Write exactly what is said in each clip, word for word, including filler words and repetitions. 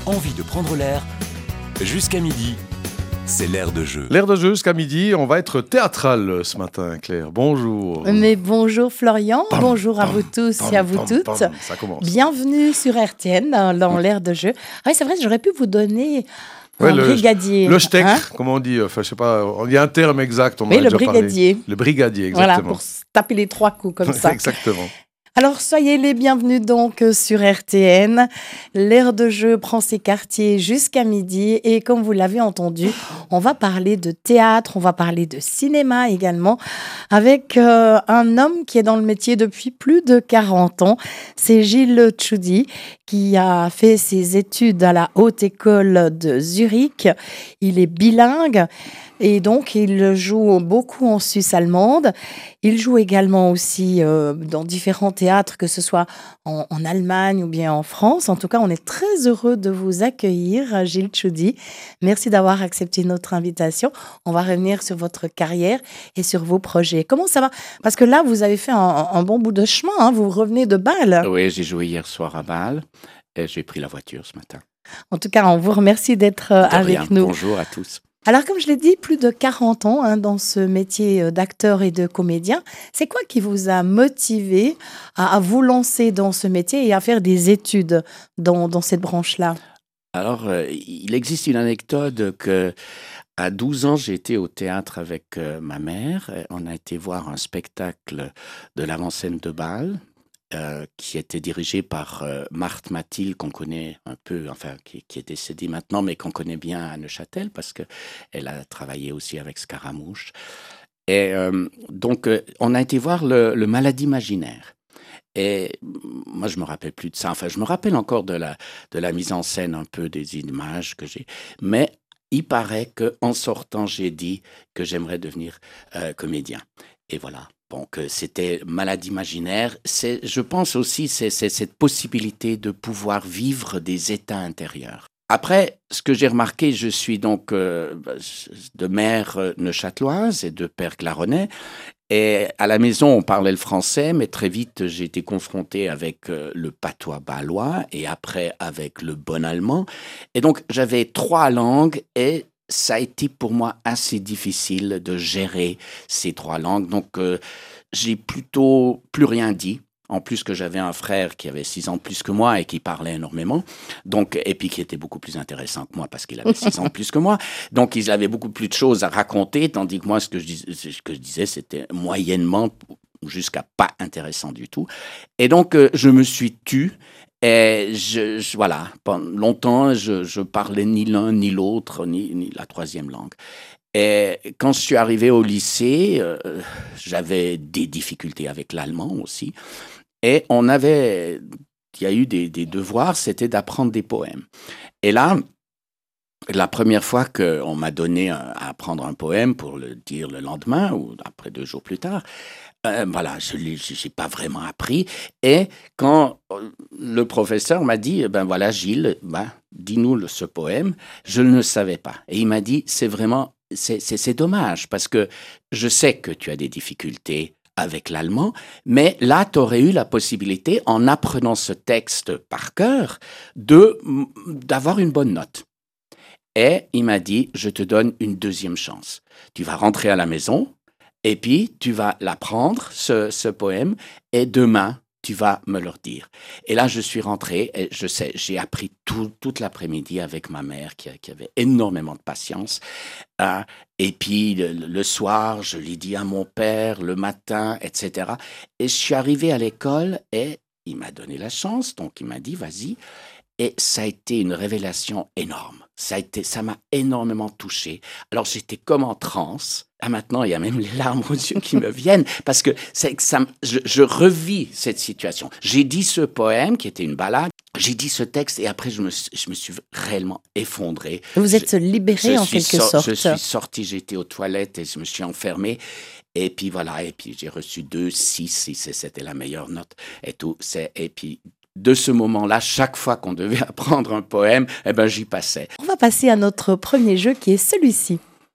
envie de prendre l'air. Jusqu'à midi, c'est l'air de jeu. L'air de jeu jusqu'à midi, on va être théâtral ce matin, Claire. Bonjour. Mais bonjour Florian, Pam, bonjour à pam, vous tous pam, et à vous pam, toutes. pam, ça commence. Bienvenue sur R T N dans, dans l'air de jeu. Ah oui, c'est vrai, j'aurais pu vous donner Ouais, un le, brigadier. Le steak, hein comme on dit, enfin je sais pas, il y a un terme exact, on en Oui, a le déjà brigadier. parlé. Le brigadier, Voilà, exactement. pour se taper les trois coups comme ça. Exactement. Alors, soyez les bienvenus donc sur R T N. L'air de jeu prend ses quartiers jusqu'à midi et comme vous l'avez entendu, on va parler de théâtre, on va parler de cinéma également avec euh, un homme qui est dans le métier depuis plus de quarante ans. C'est Gilles Tchoudi qui a fait ses études à la Haute École de Zurich. Il est bilingue. Et donc, il joue beaucoup en Suisse allemande. Il joue également aussi euh, dans différents théâtres, que ce soit en, en Allemagne ou bien en France. En tout cas, on est très heureux de vous accueillir, Gilles Tchoudi. Merci d'avoir accepté notre invitation. On va revenir sur votre carrière et sur vos projets. Comment ça va ? Parce que là, vous avez fait un, un bon bout de chemin. Hein. Vous revenez de Bâle. Oui, j'ai joué hier soir à Bâle et j'ai pris la voiture ce matin. En tout cas, on vous remercie d'être euh, De avec rien. nous. Bonjour à tous. Alors, comme je l'ai dit, plus de quarante ans hein, dans ce métier d'acteur et de comédien. C'est quoi qui vous a motivé à, à vous lancer dans ce métier et à faire des études dans, dans cette branche-là ? Alors, euh, il existe une anecdote que à douze ans, j'ai été au théâtre avec euh, ma mère. On a été voir un spectacle de l'avant-scène de Bâle. Euh, qui était dirigé par euh, Marthe Mathilde, qu'on connaît un peu, enfin, qui, qui est décédée maintenant, mais qu'on connaît bien à Neuchâtel, parce qu'elle a travaillé aussi avec Scaramouche. Et euh, donc, euh, on a été voir le, le Malade imaginaire. Et moi, je me rappelle plus de ça. Enfin, je me rappelle encore de la, de la mise en scène, un peu des images que j'ai. Mais il paraît qu'en sortant, j'ai dit que j'aimerais devenir euh, comédien. Et voilà. Donc, c'était Malade imaginaire. C'est, je pense aussi, c'est, c'est cette possibilité de pouvoir vivre des états intérieurs. Après, ce que j'ai remarqué, je suis donc euh, de mère neuchâteloise et de père claronnais. Et à la maison, on parlait le français, mais très vite, j'ai été confronté avec euh, le patois bâlois et après avec le bon allemand. Et donc, j'avais trois langues et ça a été pour moi assez difficile de gérer ces trois langues. Donc, euh, j'ai plutôt plus rien dit. En plus que j'avais un frère qui avait six ans de plus que moi et qui parlait énormément. Donc, et puis qui était beaucoup plus intéressant que moi parce qu'il avait six ans de plus que moi. Donc, il avait beaucoup plus de choses à raconter, tandis que moi, ce que je, dis, ce que je disais, c'était moyennement jusqu'à pas intéressant du tout. Et donc, euh, je me suis tu. Et je, je, voilà, pendant longtemps, je, je parlais ni l'un, ni l'autre, ni, ni la troisième langue. Et quand je suis arrivé au lycée, euh, j'avais des difficultés avec l'allemand aussi. Et on avait, il y a eu des, des devoirs, c'était d'apprendre des poèmes. Et là, la première fois qu'on m'a donné un, à apprendre un poème pour le dire le lendemain ou après deux jours plus tard, Euh, voilà, je n'ai pas vraiment appris. Et quand le professeur m'a dit, ben voilà, Gilles, ben, dis-nous le, ce poème, je ne le savais pas. Et il m'a dit, c'est vraiment, c'est, c'est, c'est dommage, parce que je sais que tu as des difficultés avec l'allemand, mais là, tu aurais eu la possibilité, en apprenant ce texte par cœur, de, d'avoir une bonne note. Et il m'a dit, je te donne une deuxième chance. Tu vas rentrer à la maison, et puis, tu vas l'apprendre, ce, ce poème, et demain, tu vas me le dire. Et là, je suis rentré, et je sais, j'ai appris tout, toute l'après-midi avec ma mère, qui, qui avait énormément de patience. Euh, et puis, le, le soir, je l'ai dit à mon père, le matin, et cetera. Et je suis arrivé à l'école, et il m'a donné la chance, donc il m'a dit, vas-y. Et ça a été une révélation énorme. Ça a été, ça m'a énormément touché. Alors, j'étais comme en transe. Ah, maintenant, il y a même les larmes aux yeux qui me viennent parce que c'est, ça, je, je revis cette situation. J'ai dit ce poème qui était une ballade. J'ai dit ce texte et après, je me, je me suis réellement effondré. Vous êtes je, libéré je en quelque so- sorte. Je suis sorti, j'étais aux toilettes et je me suis enfermé. Et puis voilà, et puis j'ai reçu deux, six, six, c'était la meilleure note et tout. C'est, et puis, de ce moment-là, chaque fois qu'on devait apprendre un poème, eh ben, j'y passais. On va passer à notre premier jeu qui est celui-ci.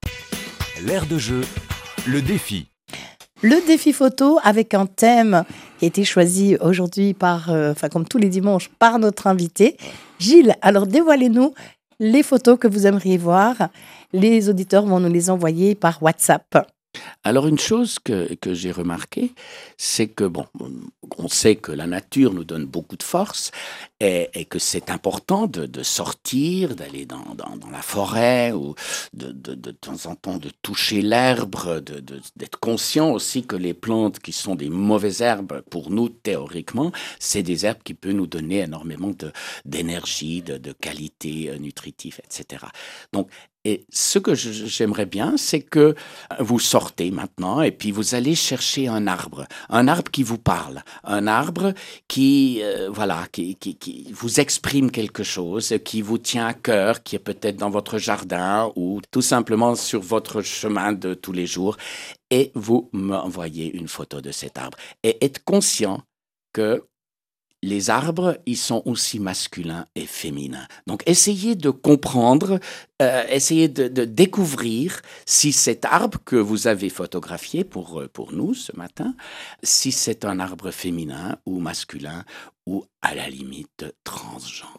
L'air de jeu, le défi. Le défi photo avec un thème qui a été choisi aujourd'hui par, euh, enfin comme tous les dimanches, par notre invité. Gilles, alors dévoilez-nous les photos que vous aimeriez voir. Les auditeurs vont nous les envoyer par WhatsApp. Alors une chose que, que j'ai remarqué, c'est que, bon, on sait que la nature nous donne beaucoup de force et, et que c'est important de, de sortir, d'aller dans, dans, dans la forêt ou de, de, de temps en temps de toucher l'herbe, de, de, d'être conscient aussi que les plantes qui sont des mauvaises herbes, pour nous théoriquement, c'est des herbes qui peuvent nous donner énormément de, d'énergie, de, de qualité euh, nutritive, et cetera. Donc, et ce que je- j'aimerais bien, c'est que vous sortez maintenant et puis vous allez chercher un arbre, un arbre qui vous parle, un arbre qui, euh, voilà, qui, qui, qui vous exprime quelque chose, qui vous tient à cœur, qui est peut-être dans votre jardin ou tout simplement sur votre chemin de tous les jours, et vous m'envoyez une photo de cet arbre. Et être conscient que les arbres, ils sont aussi masculins et féminins. Donc, essayez de comprendre, euh, essayez de, de découvrir si cet arbre que vous avez photographié pour, euh, pour nous ce matin, si c'est un arbre féminin ou masculin ou à la limite transgenre.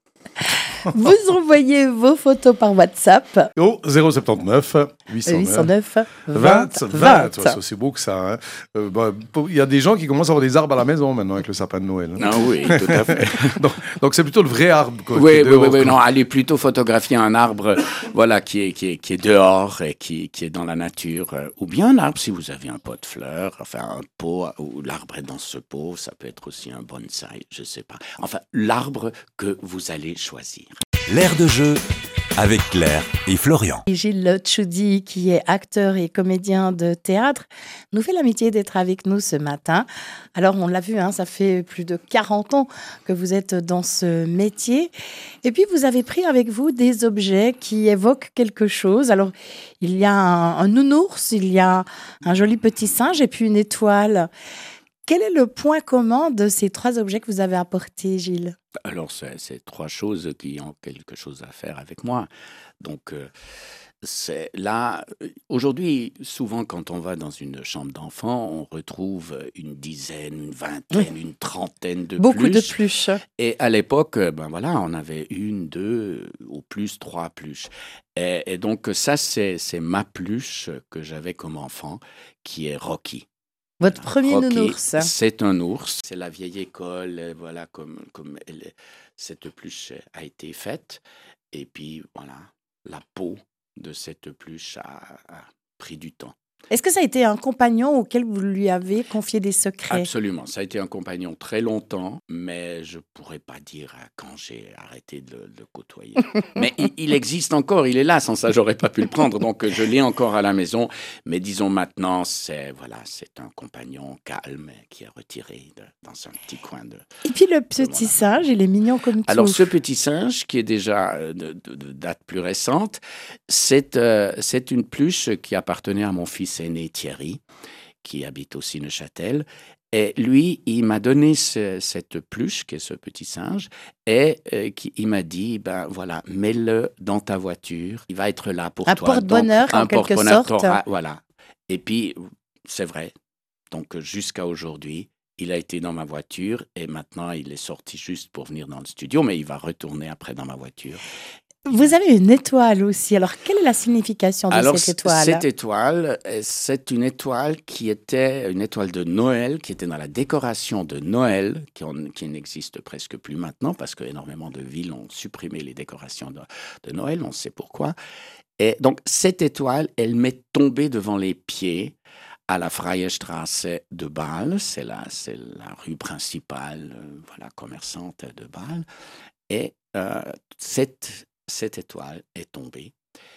Vous envoyez vos photos par WhatsApp. Au zéro soixante-dix-neuf huit cent neuf huit cent neuf vingt vingt vingt. vingt. Ouais, c'est aussi beau que ça. Hein. Euh, bah, pour- Il y a des gens qui commencent à avoir des arbres à la maison maintenant avec le sapin de Noël. hein. Ah oui, tout à fait. donc, donc c'est plutôt le vrai arbre. Quoi, qui Oui, est oui, dehors, oui, oui, quoi. non, allez plutôt photographier un arbre, voilà, qui est, qui est, qui est dehors et qui, qui est dans la nature, euh, ou bien un arbre si vous avez un pot de fleurs, enfin un pot où l'arbre est dans ce pot, ça peut être aussi un bonsaï, je sais pas. Enfin, l'arbre que vous allez choisir. L'air de jeu avec Claire et Florian. Et Gilles Tchoudi, qui est acteur et comédien de théâtre, nous fait l'amitié d'être avec nous ce matin. Alors, on l'a vu, hein, ça fait plus de quarante ans que vous êtes dans ce métier. Et puis, vous avez pris avec vous des objets qui évoquent quelque chose. Alors, il y a un, un nounours, il y a un joli petit singe et puis une étoile. Quel est le point commun de ces trois objets que vous avez apportés, Gilles? Alors, c'est c'est trois choses qui ont quelque chose à faire avec moi. Donc, euh, c'est là, euh, aujourd'hui, souvent quand on va dans une chambre d'enfant, on retrouve une dizaine, une vingtaine, une trentaine de Beaucoup de pluches. pluches. Et à l'époque, euh, ben voilà, on avait une, deux, au plus trois pluches. Et, et donc, ça, c'est c'est ma pluche que j'avais comme enfant, qui est Rocky. Votre premier Rocky, nounours. c'est un ours. C'est la vieille école, euh, voilà, comme, comme elle- cette pluche a été faite. Et puis, voilà, la peau de cette pluche a, a pris du temps. Est-ce que ça a été un compagnon auquel vous lui avez confié des secrets? Absolument. Ça a été un compagnon très longtemps, mais je pourrais pas dire à quand j'ai arrêté de le, de le côtoyer. Mais il, il existe encore, il est là. Sans ça, j'aurais pas pu le prendre. Donc, je l'ai encore à la maison. Mais disons maintenant, c'est voilà, c'est un compagnon calme qui est retiré de- dans un petit coin de. Et puis le mon petit âme. singe, il est mignon comme tout. Alors, ce petit singe, qui est déjà euh, de, de- de date plus récente, c'est euh, c'est une pluche qui appartenait à mon fils aîné Thierry, qui habite aussi Neuchâtel. Et lui, il m'a donné ce- cette pluche, qui est ce petit singe, et euh, qui, il m'a dit, ben voilà, mets-le dans ta voiture, il va être là pour Un toi. porte-bonheur, Donc, en un quelque porte-bonheur, sorte. t'auras- voilà. Et puis, c'est vrai. Donc, jusqu'à aujourd'hui, il a été dans ma voiture et maintenant, il est sorti juste pour venir dans le studio, mais il va retourner après dans ma voiture. Vous avez une étoile aussi. Alors, quelle est la signification de Alors, cette c- étoile? cette étoile, euh, c'est une étoile qui était une étoile de Noël, qui était dans la décoration de Noël, qui, en- qui n'existe presque plus maintenant parce qu'énormément de villes ont supprimé les décorations de, de Noël, on sait pourquoi. Et donc, cette étoile, elle m'est tombée devant les pieds à la Freie Straße de Bâle, c'est la, c'est la rue principale, euh, voilà, commerçante de Bâle. Et euh, cette, cette étoile est tombée.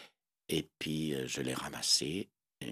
Et puis, euh, je l'ai ramassée et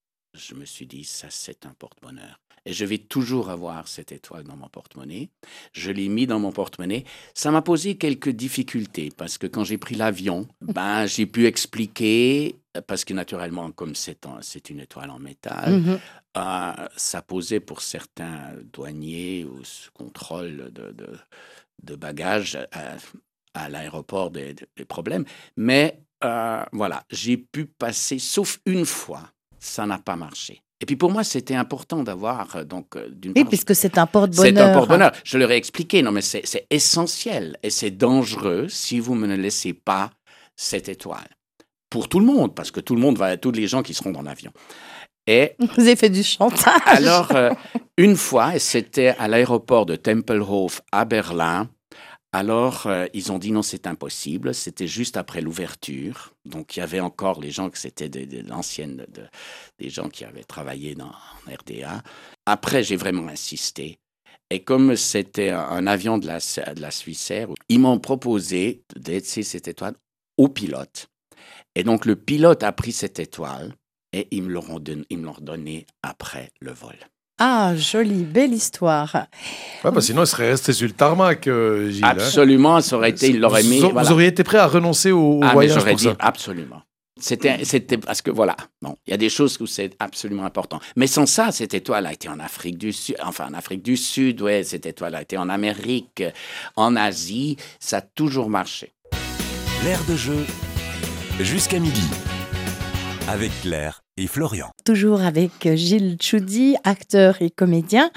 je me suis dit, ça, c'est un porte-bonheur. Et je vais toujours avoir cette étoile dans mon porte-monnaie. Je l'ai mis dans mon porte-monnaie. Ça m'a posé quelques difficultés parce que quand j'ai pris l'avion, ben, j'ai pu expliquer, parce que naturellement, comme c'est, un- c'est une étoile en métal, Mhm. euh, ça posait pour certains douaniers ou ce contrôle de, de, de bagages à, à l'aéroport des, des problèmes. Mais euh, voilà, j'ai pu passer, sauf une fois, ça n'a pas marché. Et puis pour moi, c'était important d'avoir, euh, donc, euh, d'une Oui, part, puisque c'est un porte-bonheur. c'est un porte-bonheur. Je leur ai expliqué, non, mais c'est, c'est essentiel et c'est dangereux si vous ne me laissez pas cette étoile. Pour tout le monde, parce que tout le monde va, tous les gens qui seront dans l'avion. Et Vous avez fait du chantage. alors, euh, une fois, et c'était à l'aéroport de Tempelhof à Berlin, alors euh, ils ont dit non, c'est impossible. C'était juste après l'ouverture. Donc, il y avait encore les gens, que c'était de, de l'ancienne, de, des gens qui avaient travaillé dans en R D A. Après, j'ai vraiment insisté. Et comme c'était un, un avion de la, de la Swissair, ils m'ont proposé de laisser cette étoile au pilote. Et donc, le pilote a pris cette étoile et ils me l'ont donné, ils me l'ont redonné après le vol. Ah, jolie, belle histoire. Ouais, bah sinon, il serait resté sur le tarmac, euh, Gilles. hein. Absolument, ça aurait été, il l'aurait mis. Vous, vous voilà. auriez été prêt à renoncer au, au Ah, mais voyage j'aurais pour dit ça. absolument. C'était, c'était parce que voilà, bon, il y a des choses où c'est absolument important. Mais sans ça, cette étoile a été en Afrique du Sud, enfin en Afrique du Sud, ouais, cette étoile a été en Amérique, en Asie, ça a toujours marché. L'air de jeu, jusqu'à midi. Avec Claire et Florian. Toujours avec Gilles Tchoudi, acteur et comédien.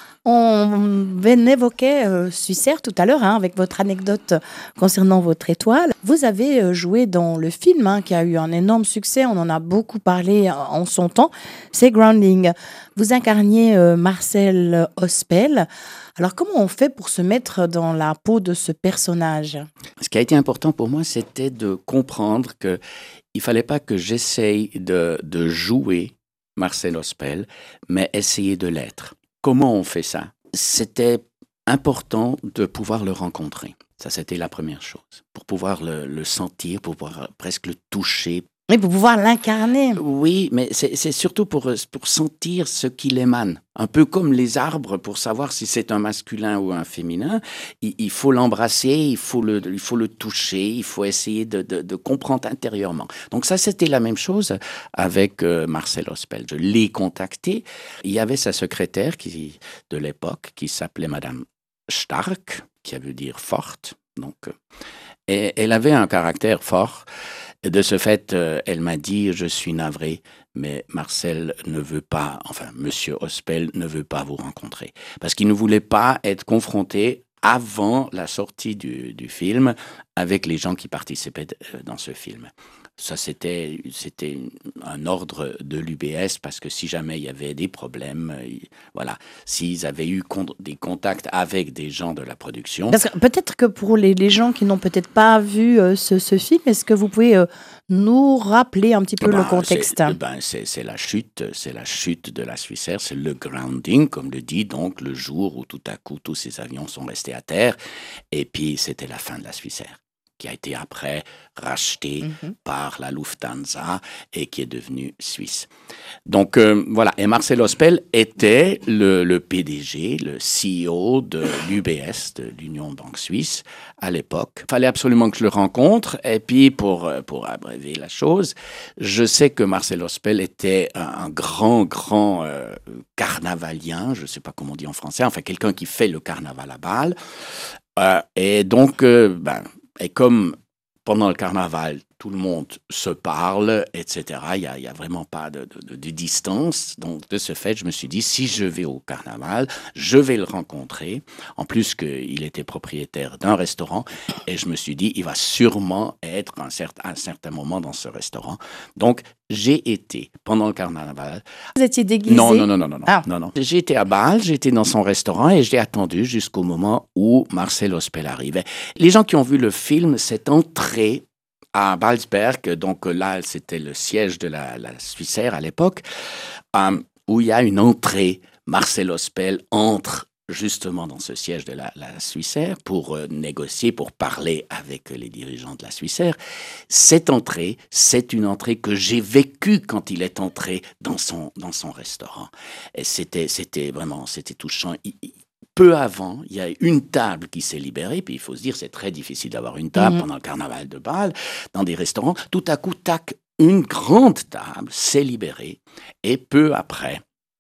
On évoquait euh, Swissair tout à l'heure, hein, avec votre anecdote concernant votre étoile. Vous avez euh, joué dans le film hein, qui a eu un énorme succès, on en a beaucoup parlé euh, en son temps, c'est Grounding. Vous incarniez euh, Marcel Ospel. Alors comment on fait pour se mettre dans la peau de ce personnage ? Ce qui a été important pour moi, c'était de comprendre que il fallait pas que j'essaye de, de jouer Marcel Ospel, mais essayer de l'être. Comment on fait ça ? C'était important de pouvoir le rencontrer. Ça, c'était la première chose. Pour pouvoir le, le sentir, pour pouvoir presque le toucher. Oui, pour pouvoir l'incarner. Oui, mais c'est, c'est surtout pour, pour sentir ce qu'il émane. Un peu comme les arbres, pour savoir si c'est un masculin ou un féminin, il, il faut l'embrasser, il faut le, il faut le toucher, il faut essayer de, de, de comprendre intérieurement. Donc ça, c'était la même chose avec euh, Marcel Ospel. Je l'ai contacté. Il y avait sa secrétaire qui, de l'époque qui s'appelait Madame Stark, qui veut dire forte. Donc, euh, et elle avait un caractère fort. De ce fait, euh, elle m'a dit, je suis navré, mais Marcel ne veut pas, enfin, Monsieur Ospel ne veut pas vous rencontrer. Parce qu'il ne voulait pas être confronté avant la sortie du, du film avec les gens qui participaient dans ce film. Ça, c'était, c'était un ordre de l'U B S parce que si jamais il y avait des problèmes, voilà, s'ils avaient eu con- des contacts avec des gens de la production. Parce que peut-être que pour les, les gens qui n'ont peut-être pas vu euh, ce, ce film, est-ce que vous pouvez euh, nous rappeler un petit peu Ben, le contexte ? c'est, ben, c'est, c'est la chute, c'est la chute de la Swissair, c'est le grounding, comme le dit, donc le jour où tout à coup tous ces avions sont restés à terre, et puis c'était la fin de la Swissair, qui a été après racheté mm-hmm. par la Lufthansa et qui est devenue suisse. Donc euh, voilà, et Marcel Ospel était le, le P D G, le C E O de l'U B S, de l'Union Banque Suisse, à l'époque. Il fallait absolument que je le rencontre, et puis pour, pour abréver la chose, je sais que Marcel Ospel était un, un grand, grand euh, carnavalien, je ne sais pas comment on dit en français, enfin quelqu'un qui fait le carnaval à Bâle, euh, et donc, euh, ben, et comme pendant le carnaval, tout le monde se parle, et cetera, il n'y a, y a vraiment pas de, de, de distance. Donc, de ce fait, je me suis dit, si je vais au carnaval, je vais le rencontrer. En plus qu'il était propriétaire d'un restaurant. Et je me suis dit, il va sûrement être à un certain, un certain moment dans ce restaurant. Donc, j'ai été pendant le carnaval. Vous étiez déguisé ? Non, non, non, non, non, non, ah. non, non. J'ai été à Bâle, j'étais dans son restaurant et j'ai attendu jusqu'au moment où Marcel Ospel arrivait. Les gens qui ont vu le film, cette entrée à Balsberg, donc là, c'était le siège de la, la Swissair à l'époque, euh, où il y a une entrée. Marcel Ospel entre justement dans ce siège de la, la Swissair pour euh, négocier, pour parler avec les dirigeants de la Swissair. Cette entrée, c'est une entrée que j'ai vécue quand il est entré dans son, dans son restaurant. Et c'était, c'était vraiment, c'était touchant. Il, il, Peu avant, il y a une table qui s'est libérée, puis il faut se dire, c'est très difficile d'avoir une table mmh. pendant le carnaval de Bâle, dans des restaurants. Tout à coup, tac, une grande table s'est libérée, et peu après,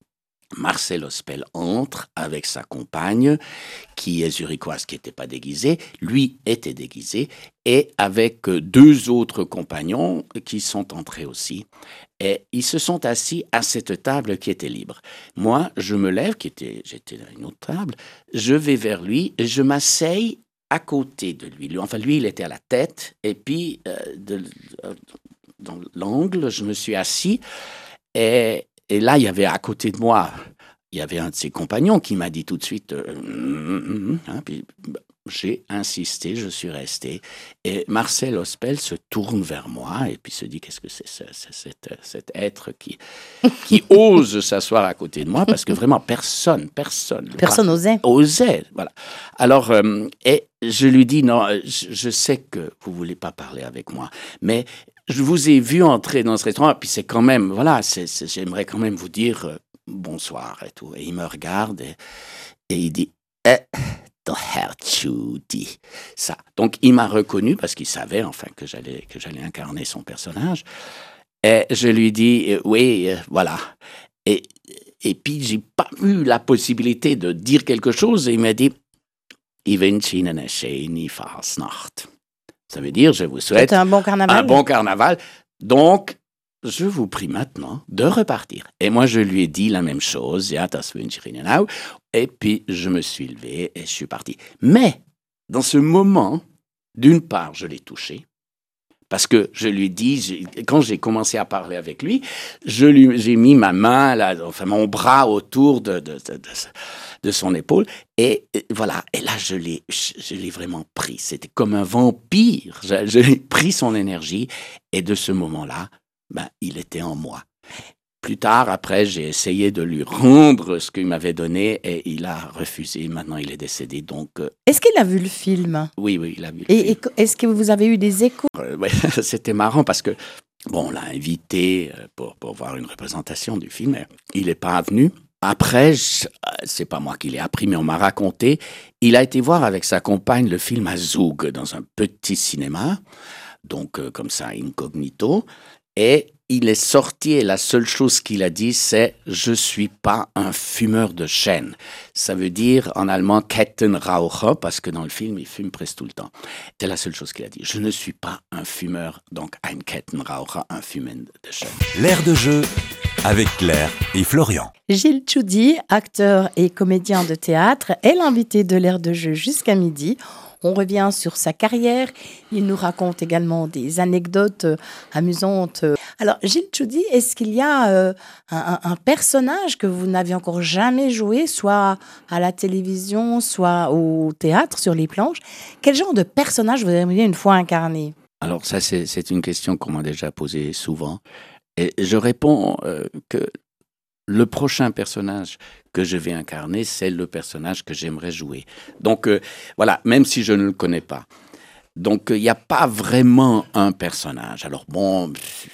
Marcel Ospel entre avec sa compagne, qui est zurichoise, qui n'était pas déguisée, lui était déguisé, et avec deux autres compagnons qui sont entrés aussi. Et ils se sont assis à cette table qui était libre. Moi, je me lève, qui était, j'étais à une autre table, je vais vers lui et je m'asseye à côté de lui. Enfin, lui, il était à la tête, et puis euh, de, euh, dans l'angle, je me suis assis, et, et là, il y avait à côté de moi, il y avait un de ses compagnons qui m'a dit tout de suite, euh, mm, mm, hein, puis j'ai insisté, je suis resté, et Marcel Ospel se tourne vers moi et puis se dit, qu'est-ce que c'est, ce, ce, cet, cet être qui, qui ose s'asseoir à côté de moi, parce que vraiment personne, personne, Personne n'osait. osait, voilà. Alors, euh, et je lui dis, non, je, je sais que vous voulez pas parler avec moi, mais je vous ai vu entrer dans ce restaurant, et puis c'est quand même, voilà, c'est, c'est, j'aimerais quand même vous dire euh, bonsoir et tout. Et il me regarde et, et il dit, eh, de Herr Judy. Ça. Donc, il m'a reconnu parce qu'il savait, enfin, que j'allais, que j'allais incarner son personnage. Et je lui dis, euh, oui, euh, voilà. Et, et puis, j'ai pas eu la possibilité de dire quelque chose. Et il m'a dit, ich wünsche Ihnen eine schöne Fasnacht. Ça veut dire, je vous souhaite un bon carnaval. un bon carnaval. Donc, je vous prie maintenant de repartir. Et moi, je lui ai dit la même chose. Ja, das wünsche ich Ihnen auch. Et puis, je me suis levé et je suis parti. Mais, dans ce moment, d'une part, je l'ai touché. Parce que je lui ai dit, j'ai, quand j'ai commencé à parler avec lui, je lui, j'ai mis ma main, là, enfin mon bras autour de, de, de, de, de son épaule. Et, et voilà, et là, je l'ai, je, je l'ai vraiment pris. C'était comme un vampire. Je, je l'ai pris son énergie. Et de ce moment-là, ben, il était en moi. Plus tard, après, j'ai essayé de lui rendre ce qu'il m'avait donné et il a refusé. Maintenant, il est décédé. Donc, euh, Est-ce qu'il a vu le film? oui, oui, il a vu. le Et, film. et est-ce que vous avez eu des échos? Euh, ouais, c'était marrant parce que, bon, on l'a invité euh, pour, pour voir une représentation du film. Et il n'est pas venu. Après, je, euh, c'est pas moi qui l'ai appris, mais on m'a raconté. Il a été voir avec sa compagne le film à Zoug dans un petit cinéma, donc euh, comme ça, incognito. Et il est sorti et la seule chose qu'il a dit, c'est « Je suis pas un fumeur de chêne ». Ça veut dire en allemand « Kettenraucher » parce que dans le film, il fume presque tout le temps. C'est la seule chose qu'il a dit. « Je ne suis pas un fumeur, donc un Kettenraucher, un fumeur de chêne ». L'air de jeu avec Claire et Florian. Gilles Tchoudi, acteur et comédien de théâtre, est l'invité de l'air de jeu jusqu'à midi. On revient sur sa carrière. Il nous raconte également des anecdotes euh, amusantes. Alors, Gilles Tchoudi, est-ce qu'il y a euh, un, un personnage que vous n'avez encore jamais joué, soit à la télévision, soit au théâtre, sur les planches? Quel genre de personnage vous aimeriez une fois incarner? Alors ça, c'est, c'est une question qu'on m'a déjà posée souvent. Et je réponds euh, que le prochain personnage que je vais incarner, c'est le personnage que j'aimerais jouer. Donc, euh, voilà, même si je ne le connais pas. Donc, il euh, n'y a pas vraiment un personnage. Alors, bon,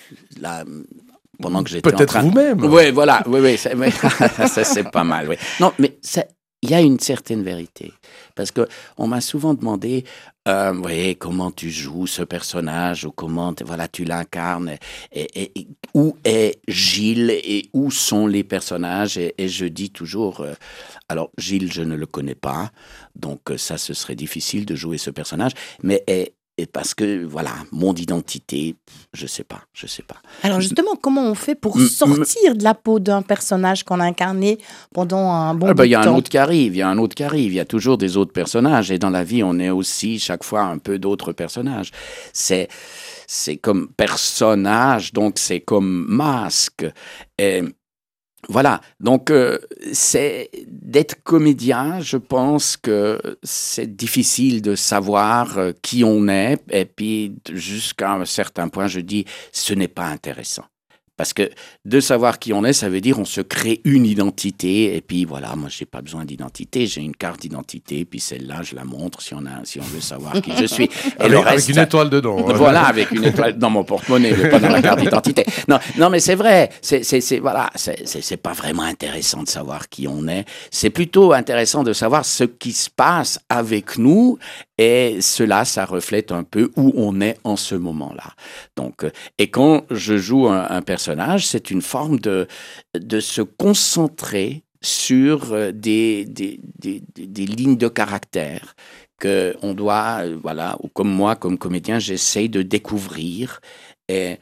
là, pendant que j'étais Peut-être en train... vous-même. Oui, voilà, oui, oui, c'est, mais, ça, c'est pas mal, oui. Non, mais il y a une certaine vérité. Parce qu'on m'a souvent demandé, euh, oui, comment tu joues ce personnage, ou comment voilà, tu l'incarnes, et, et, et où est Gilles, et où sont les personnages, et, et je dis toujours, euh, alors Gilles, je ne le connais pas, donc ça, ce serait difficile de jouer ce personnage, mais et, et parce que, voilà, mon identité, je sais pas, je sais pas. Alors justement, comment on fait pour M- sortir de la peau d'un personnage qu'on a incarné pendant un bon Ah ben, bout il y a de un temps? autre qui arrive, il y a un autre qui arrive, il y a toujours des autres personnages, et dans la vie, on est aussi chaque fois un peu d'autres personnages. C'est, c'est comme personnage, donc c'est comme masque. Et voilà, donc euh, c'est d'être comédien, je pense que c'est difficile de savoir euh, qui on est, et puis jusqu'à un certain point, je dis, ce n'est pas intéressant. Parce que de savoir qui on est, ça veut dire on se crée une identité, et puis voilà, moi j'ai pas besoin d'identité, j'ai une carte d'identité, puis celle-là je la montre si on a, si on veut savoir qui je suis. Et Avec, le avec reste, une étoile dedans. hein. voilà, avec une étoile dans mon porte-monnaie, mais pas dans la carte d'identité. Non, non, mais c'est vrai. C'est, c'est, c'est voilà, c'est, c'est, c'est pas vraiment intéressant de savoir qui on est. C'est plutôt intéressant de savoir ce qui se passe avec nous, et cela, ça reflète un peu où on est en ce moment-là. Donc, euh, et quand je joue un, un personnage, c'est une forme de de se concentrer sur euh, des des, des des des lignes de caractère que on doit, euh, voilà, ou comme moi, comme comédien, j'essaye de découvrir. Et,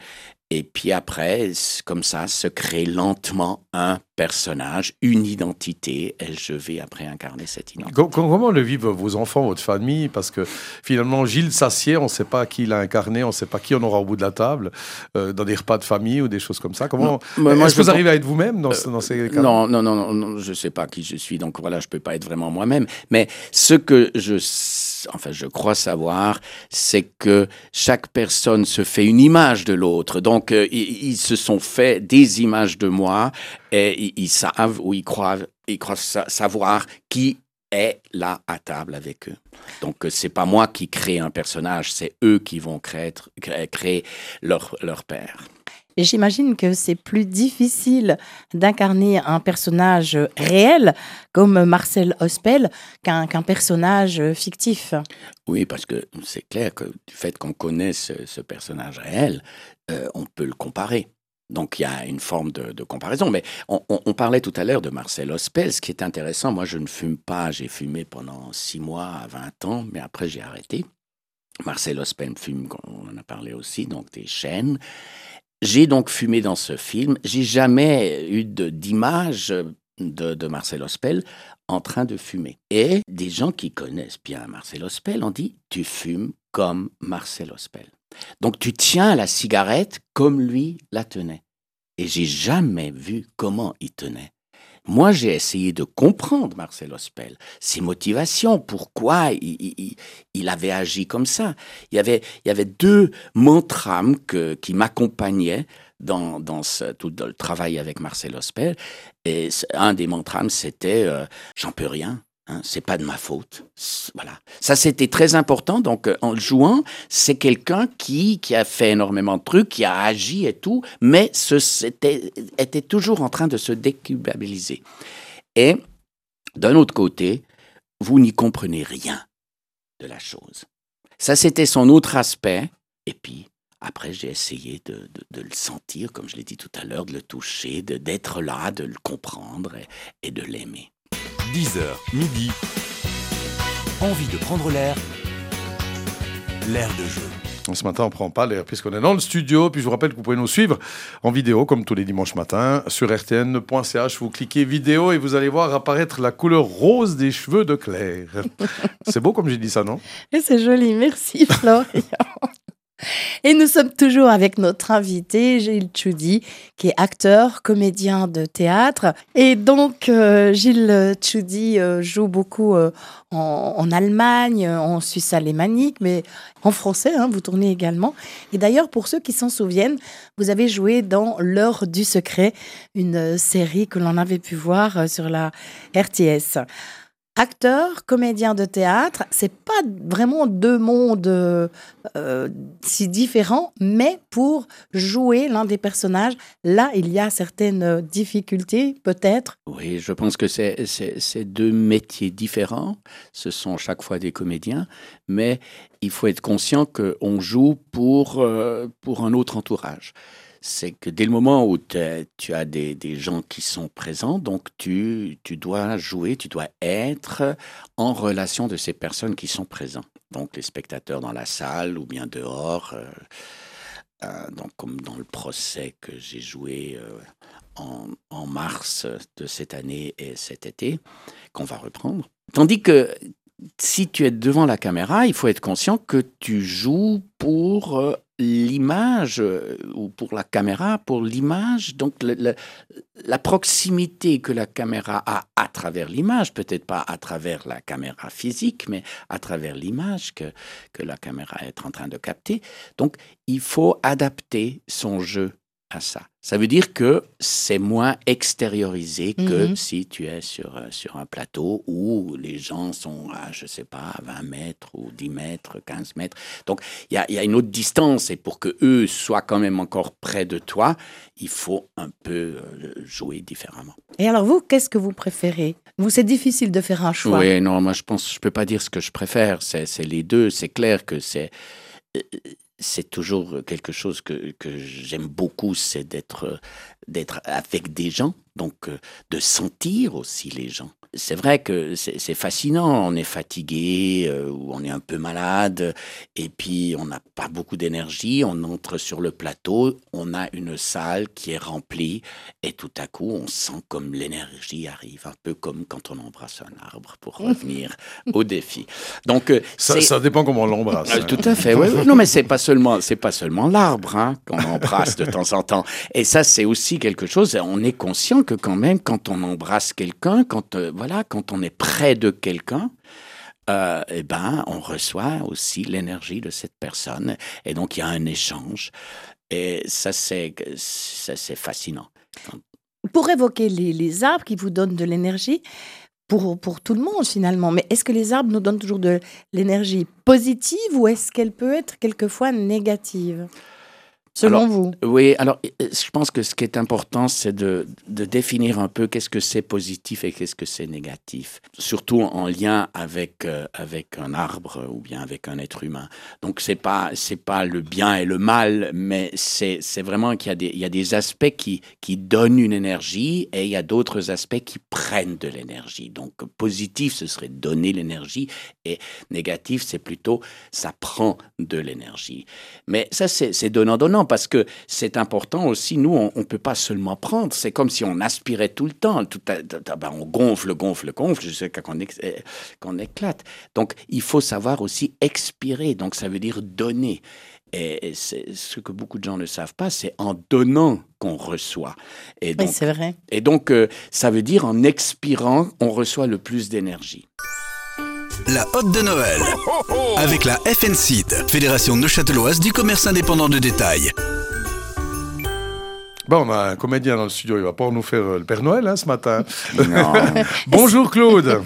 Et puis après, comme ça, se crée lentement un personnage, une identité, et je vais après incarner cette identité. Com- Comment le vivent vos enfants, votre famille? Parce que finalement, Gilles s'assied, on ne sait pas qui l'a incarné, on ne sait pas qui on aura au bout de la table, euh, dans des repas de famille ou des choses comme ça. Comment Non, moi, Est-ce je que vous pense- arrivez à être vous-même dans, ce- dans ces cas? Non, non, non, non, non, je ne sais pas qui je suis, donc voilà, je ne peux pas être vraiment moi-même. Mais ce que je, enfin, je crois savoir, c'est que chaque personne se fait une image de l'autre. Donc, euh, ils, ils se sont fait des images de moi et ils, ils savent ou ils croient, ils croient sa- savoir qui est là à table avec eux. Donc, euh, c'est pas moi qui crée un personnage, c'est eux qui vont créer, créer, créer leur, leur père. Et j'imagine que c'est plus difficile d'incarner un personnage réel comme Marcel Ospel qu'un qu'un personnage fictif. Oui, parce que c'est clair que du fait qu'on connaisse ce, ce personnage réel, euh, on peut le comparer. Donc il y a une forme de, de comparaison. Mais on, on, on parlait tout à l'heure de Marcel Ospel. Ce qui est intéressant, moi je ne fume pas. J'ai fumé pendant six mois à vingt ans, mais après j'ai arrêté. Marcel Ospel fume, on en a parlé aussi, donc des chênes. J'ai donc fumé dans ce film. J'ai jamais eu de- d'image de, de Marcel Ospel en train de fumer. Et des gens qui connaissent bien Marcel Ospel ont dit « tu fumes comme Marcel Ospel ». Donc tu tiens la cigarette comme lui la tenait. Et j'ai jamais vu comment il tenait. Moi, j'ai essayé de comprendre Marcel Ospel, ses motivations, pourquoi il, il, il avait agi comme ça. Il y avait, il y avait deux mantras que, qui m'accompagnaient dans, dans ce, tout le travail avec Marcel Ospel. Et un des mantras, c'était euh, « j'en peux rien ». Hein, c'est pas de ma faute. Voilà. Ça, c'était très important. Donc, en le jouant, c'est quelqu'un qui, qui a fait énormément de trucs, qui a agi et tout, mais ce, c'était, était toujours en train de se déculpabiliser. Et, d'un autre côté, vous n'y comprenez rien de la chose. Ça, c'était son autre aspect. Et puis, après, j'ai essayé de, de, de le sentir, comme je l'ai dit tout à l'heure, de le toucher, de, d'être là, de le comprendre et, et de l'aimer. dix heures, midi. Envie de prendre l'air. L'air de jeu. Ce matin, on ne prend pas l'air puisqu'on est dans le studio. Puis je vous rappelle que vous pouvez nous suivre en vidéo comme tous les dimanches matins sur r t n point c h. Vous cliquez vidéo et vous allez voir apparaître la couleur rose des cheveux de Claire. C'est beau comme j'ai dit ça, non? Et c'est joli, merci Florian. Et nous sommes toujours avec notre invité, Gilles Tchoudi, qui est acteur, comédien de théâtre. Et donc, euh, Gilles Tchoudi euh, joue beaucoup euh, en, en Allemagne, en Suisse alémanique, mais en français, hein, vous tournez également. Et d'ailleurs, pour ceux qui s'en souviennent, vous avez joué dans L'heure du secret, une euh, série que l'on avait pu voir euh, sur la R T S. Acteur, comédien de théâtre, c'est pas vraiment deux mondes euh, si différents, mais pour jouer l'un des personnages, là, il y a certaines difficultés, peut-être. Oui, je pense que c'est, c'est, c'est deux métiers différents. Ce sont chaque fois des comédiens, mais il faut être conscient qu'on joue pour, euh, pour un autre entourage. C'est que dès le moment où tu as des, des gens qui sont présents, donc tu, tu dois jouer, tu dois être en relation de ces personnes qui sont présentes. Donc les spectateurs dans la salle ou bien dehors, euh, euh, donc comme dans le procès que j'ai joué euh, en, en mars de cette année et cet été, qu'on va reprendre. Tandis que si tu es devant la caméra, il faut être conscient que tu joues pour euh, l'image euh, ou pour la caméra, pour l'image, donc le, le, la proximité que la caméra a à travers l'image, peut-être pas à travers la caméra physique, mais à travers l'image que, que la caméra est en train de capter. Donc, il faut adapter son jeu à ça. Ça veut dire que c'est moins extériorisé que mmh. si tu es sur, sur un plateau où les gens sont à, je sais pas, vingt mètres ou dix mètres, quinze mètres. Donc, il y a, y a une autre distance et pour qu'eux soient quand même encore près de toi, il faut un peu jouer différemment. Et alors vous, qu'est-ce que vous préférez? Vous, c'est difficile de faire un choix. Oui, non, moi je pense, je peux pas dire ce que je préfère. C'est, c'est les deux. C'est clair que c'est... C'est toujours quelque chose que, que j'aime beaucoup, c'est d'être, d'être avec des gens, donc euh, de sentir aussi les gens. C'est vrai que c'est, c'est fascinant, on est fatigué euh, ou on est un peu malade et puis on n'a pas beaucoup d'énergie, on entre sur le plateau, on a une salle qui est remplie et tout à coup on sent comme l'énergie arrive, un peu comme quand on embrasse un arbre pour revenir au défi. Donc euh, Ça, c'est... ça dépend comment on l'embrasse. Euh, tout à fait, oui. oui. Non, mais c'est pas seulement, c'est pas seulement l'arbre hein, qu'on embrasse de temps en temps. Et ça, c'est aussi quelque chose. On est conscient que quand même, quand on embrasse quelqu'un, quand euh, voilà, quand on est près de quelqu'un, euh, eh ben, on reçoit aussi l'énergie de cette personne. Et donc, il y a un échange. Et ça, c'est, ça, c'est fascinant. Pour évoquer les, les arbres qui vous donnent de l'énergie, pour, pour tout le monde finalement, mais est-ce que les arbres nous donnent toujours de l'énergie positive ou est-ce qu'elle peut être quelquefois négative, selon alors, vous? Oui, alors je pense que ce qui est important, c'est de, de définir un peu qu'est-ce que c'est positif et qu'est-ce que c'est négatif, surtout en lien avec, euh, avec un arbre ou bien avec un être humain. Donc, ce n'est pas, c'est pas le bien et le mal, mais c'est, c'est vraiment qu'il y a des, il y a des aspects qui, qui donnent une énergie et il y a d'autres aspects qui prennent de l'énergie. Donc, positif, ce serait donner l'énergie et négatif, c'est plutôt ça prend de l'énergie. Mais ça, c'est, c'est donnant-donnant. Parce que c'est important aussi, nous, on ne peut pas seulement prendre. C'est comme si on aspirait tout le temps. Tout à, à, ben on gonfle, gonfle, gonfle jusqu'à qu'on, ex, qu'on éclate. Donc, il faut savoir aussi expirer. Donc, ça veut dire donner. Et c'est ce que beaucoup de gens ne savent pas, c'est en donnant qu'on reçoit. Et donc, oui, c'est vrai. Et donc, euh, ça veut dire en expirant, on reçoit le plus d'énergie. La Hotte de Noël, avec la F N C I D, Fédération neuchâteloise du commerce indépendant de détail. Bon, on a un comédien dans le studio, il va pas nous faire euh, le Père Noël hein, ce matin. Non. Bonjour Claude.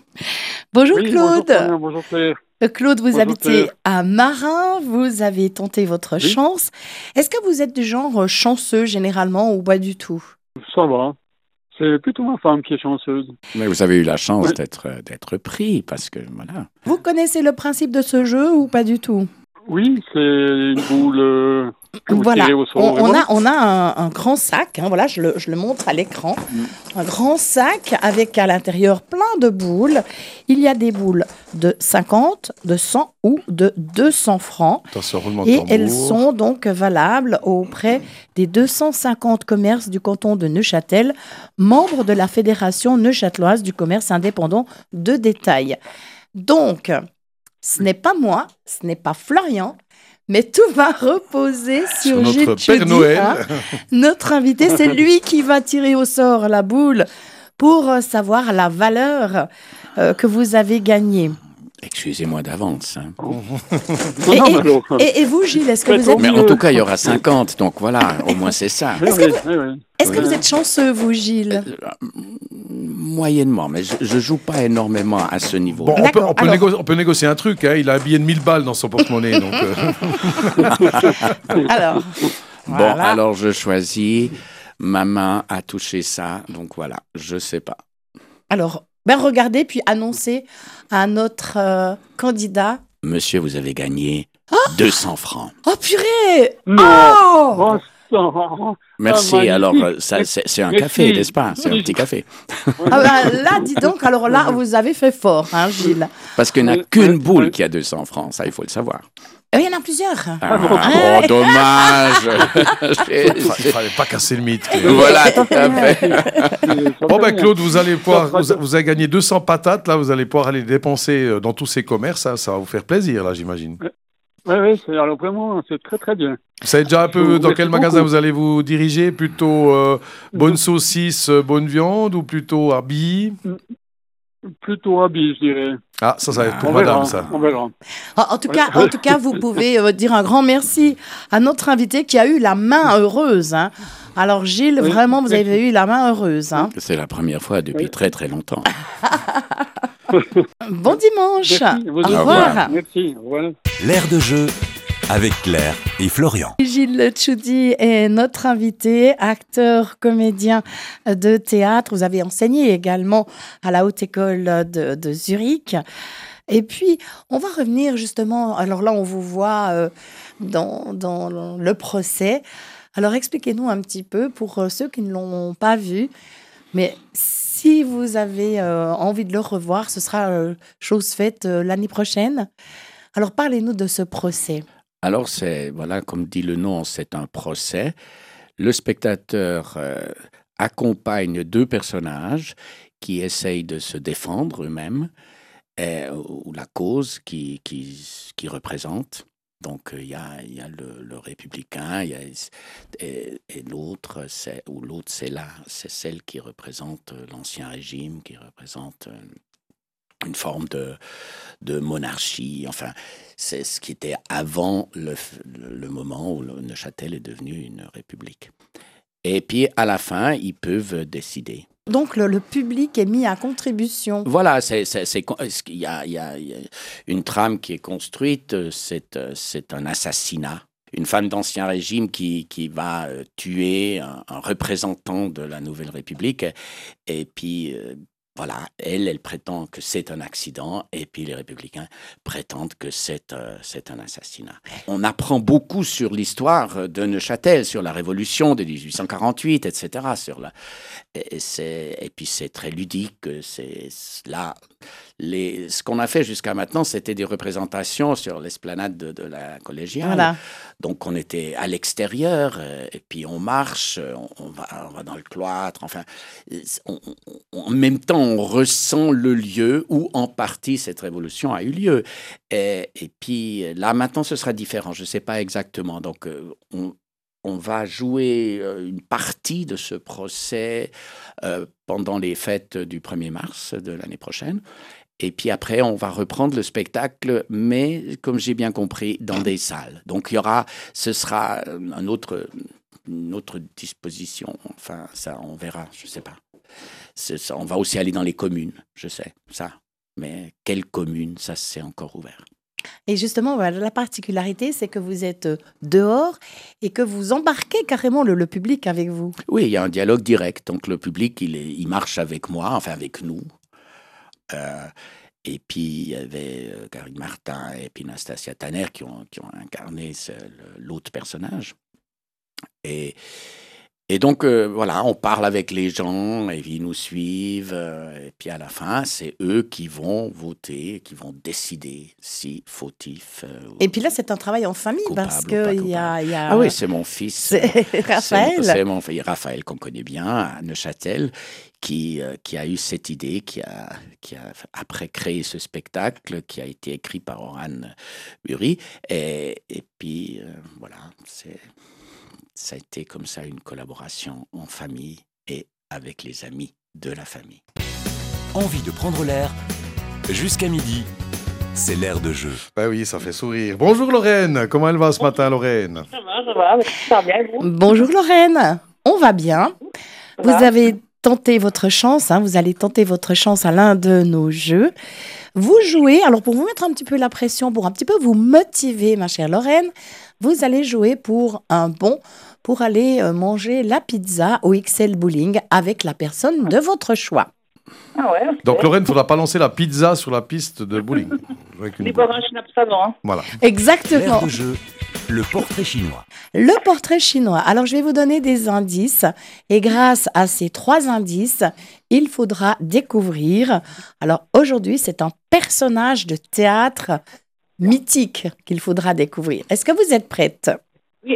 Bonjour Oui, Claude. Bonjour, Claude. Bonjour Claire. Euh, Claude, vous Bonjour, habitez Claire. à Marin, vous avez tenté votre Oui. chance. Est-ce que vous êtes du genre chanceux généralement ou pas du tout? Ça va. C'est plutôt ma femme qui est chanceuse. Mais vous avez eu la chance Oui. d'être, d'être pris, parce que voilà. Vous connaissez le principe de ce jeu ou pas du tout? Oui, c'est une boule euh, que vous Voilà, tirez au sort. on, et on voilà. a, on a un, un grand sac, hein, voilà, je le, je le montre à l'écran, un grand sac avec à l'intérieur plein de boules. Il y a des boules de cinquante, de cent ou de deux cents francs. Attention, roulement de Et tambour. elles sont donc valables auprès des deux cent cinquante commerces du canton de Neuchâtel, membres de la Fédération neuchâteloise du commerce indépendant de détail. Donc, ce n'est pas moi, ce n'est pas Florian, mais tout va reposer sur, Sur notre Gilles Père Tchudi, Noël. hein. Notre invité, c'est lui qui va tirer au sort la boule pour euh, savoir la valeur euh, que vous avez gagnée. Excusez-moi d'avance. Hein. Non, Et, non, et- mais alors, et- et vous, Gilles, est-ce que vous êtes, Mais en tout cas, il y aura cinquante, donc voilà, au moins c'est ça. oui, est-ce que oui, oui, oui. est-ce que Oui. vous êtes chanceux, vous, Gilles? Euh, Moyennement, mais je, je joue pas énormément à ce niveau. Bon, on peut, D'accord, on, peut alors- négo- on peut négocier un truc. Hein. Il a un billet de mille balles dans son porte-monnaie. donc, euh, Alors, Bon, voilà. alors je choisis. Ma main a touché ça, donc voilà, je sais pas. Alors, ben regardez, puis annoncez à notre euh, candidat. Monsieur, vous avez gagné deux cents francs. Oh purée! Non. Oh! Oh, ça- Merci. magnifique. Alors, euh, ça, c'est, c'est un Merci. café, n'est-ce pas? C'est un petit café. Ah ben, là, dis donc, alors là, vous avez fait fort, hein, Gilles. Parce qu'il n'y en a Oui, qu'une oui, boule oui. qui a deux cents francs, ça, il faut le savoir. Euh, Il y en a plusieurs. Ah, Ah. oh, dommage. J'ai- il fallait pas casser le mythe. Claude. Voilà, tout à fait. Bon, ben Claude, vous allez pouvoir, vous, vous avez gagné deux cents patates. Là, vous allez pouvoir aller dépenser euh, dans tous ces commerces. Ça, ça va vous faire plaisir, là, j'imagine. Oui, oui, c'est, alors vraiment, c'est très très bien. Vous savez déjà un peu Merci dans quel magasin beaucoup. vous allez vous diriger? Plutôt euh, bonne saucisse, euh, bonne viande ou plutôt habillé? Plutôt habillé, je dirais. Ah, ça, ça va être pour On madame, verra, ça. on verra. En, en tout cas, en tout cas, vous pouvez euh, dire un grand merci à notre invité qui a eu la main heureuse. Hein. Alors, Gilles, Oui, vraiment, vous merci. avez eu la main heureuse. Hein. C'est la première fois depuis Oui. très très longtemps. Bon dimanche. Merci, vous Au aussi. revoir. Merci, au revoir. L'air de jeu avec Claire et Florian. Gilles Tchudi est notre invité, acteur, comédien de théâtre. Vous avez enseigné également à la Haute École de, de Zurich. Et puis, on va revenir justement, alors là, on vous voit euh, dans, dans le procès. Alors, expliquez-nous un petit peu, pour euh, ceux qui ne l'ont pas vu, Mais si vous avez euh, envie de le revoir, ce sera euh, chose faite euh, l'année prochaine. Alors, parlez-nous de ce procès. Alors, c'est, voilà, comme dit le nom, c'est un procès. Le spectateur euh, accompagne deux personnages qui essayent de se défendre eux-mêmes, et, ou la cause qui, qui, qui représente. Donc, il y a, y a le, le républicain, y a, et, et l'autre, c'est, ou l'autre, c'est, la, c'est celle qui représente l'ancien régime, qui représente une forme de, de monarchie. Enfin, c'est ce qui était avant le, le, le moment où le Neuchâtel est devenu une république. Et puis, à la fin, ils peuvent décider. Donc, le, le public est mis à contribution. Voilà, c'est, c'est, c'est, il y a, il y a, il y a une trame qui est construite, c'est, c'est un assassinat. Une femme d'Ancien Régime qui, qui va tuer un, un représentant de la Nouvelle République. Et puis, euh, voilà, elle, elle prétend que c'est un accident, et puis les Républicains prétendent que c'est, euh, c'est un assassinat. On apprend beaucoup sur l'histoire de Neuchâtel, sur la Révolution de dix-huit cent quarante-huit, et cetera. Sur la... et, c'est... et puis c'est très ludique. C'est... Là, les... Ce qu'on a fait jusqu'à maintenant, c'était des représentations sur l'esplanade de, de la collégiale. Voilà. Donc on était à l'extérieur, euh, et puis on marche, on, on, va, on va dans le cloître, enfin, on, on, en même temps, on ressent le lieu où, en partie, cette révolution a eu lieu. Et, et puis, là, maintenant, ce sera différent. Je ne sais pas exactement. Donc, euh, on, on va jouer euh, une partie de ce procès euh, pendant les fêtes du premier mars de l'année prochaine. Et puis après, on va reprendre le spectacle, mais, comme j'ai bien compris, dans des salles. Donc, il y aura, ce sera un autre, une autre disposition. Enfin, ça, on verra, je ne sais pas. C'est ça, on va aussi aller dans les communes, je sais, ça. Mais quelle commune, ça, c'est encore ouvert. Et justement, voilà, la particularité, c'est que vous êtes dehors et que vous embarquez carrément le, le public avec vous. Oui, il y a un dialogue direct. Donc, le public, il, est, il marche avec moi, enfin avec nous. Euh, et puis, il y avait euh, Karine Martin et puis Nastasia Tanner qui ont, qui ont incarné ce, le, l'autre personnage. Et... Et donc, euh, voilà, on parle avec les gens, et ils nous suivent, euh, et puis à la fin, c'est eux qui vont voter, qui vont décider si fautif. Euh, et puis là, c'est un travail en famille, parce qu'il y a, y a... Ah oui, c'est mon fils. C'est Raphaël. C'est, c'est mon fils, Raphaël, qu'on connaît bien, à Neuchâtel, qui, euh, qui a eu cette idée, qui a, qui a, après, créé ce spectacle, qui a été écrit par Oran Muri. Et, et puis, euh, voilà, c'est... Ça a été comme ça une collaboration en famille et avec les amis de la famille. Envie de prendre l'air, jusqu'à midi, c'est l'air de jeu. Ben oui, ça fait sourire. Bonjour Lorraine, comment elle va ce matin Lorraine? Ça va, ça va, ça va bien, vous? Bonjour Lorraine, on va bien. Vous avez tenté votre chance, hein, vous allez tenter votre chance à l'un de nos jeux. Vous jouez, alors pour vous mettre un petit peu la pression, pour un petit peu vous motiver, ma chère Lorraine, vous allez jouer pour un bon pour aller manger la pizza au X L Bowling avec la personne de votre choix. Ah ouais, okay. Donc Lorraine, il ne faudra pas lancer la pizza sur la piste de bowling. Les bords schnaps avant. Voilà. Exactement. L'air de jeu, le portrait chinois. Le portrait chinois. Alors, je vais vous donner des indices. Et grâce à ces trois indices, il faudra découvrir. Alors, aujourd'hui, c'est un personnage de théâtre mythique qu'il faudra découvrir. Est-ce que vous êtes prête? Oui.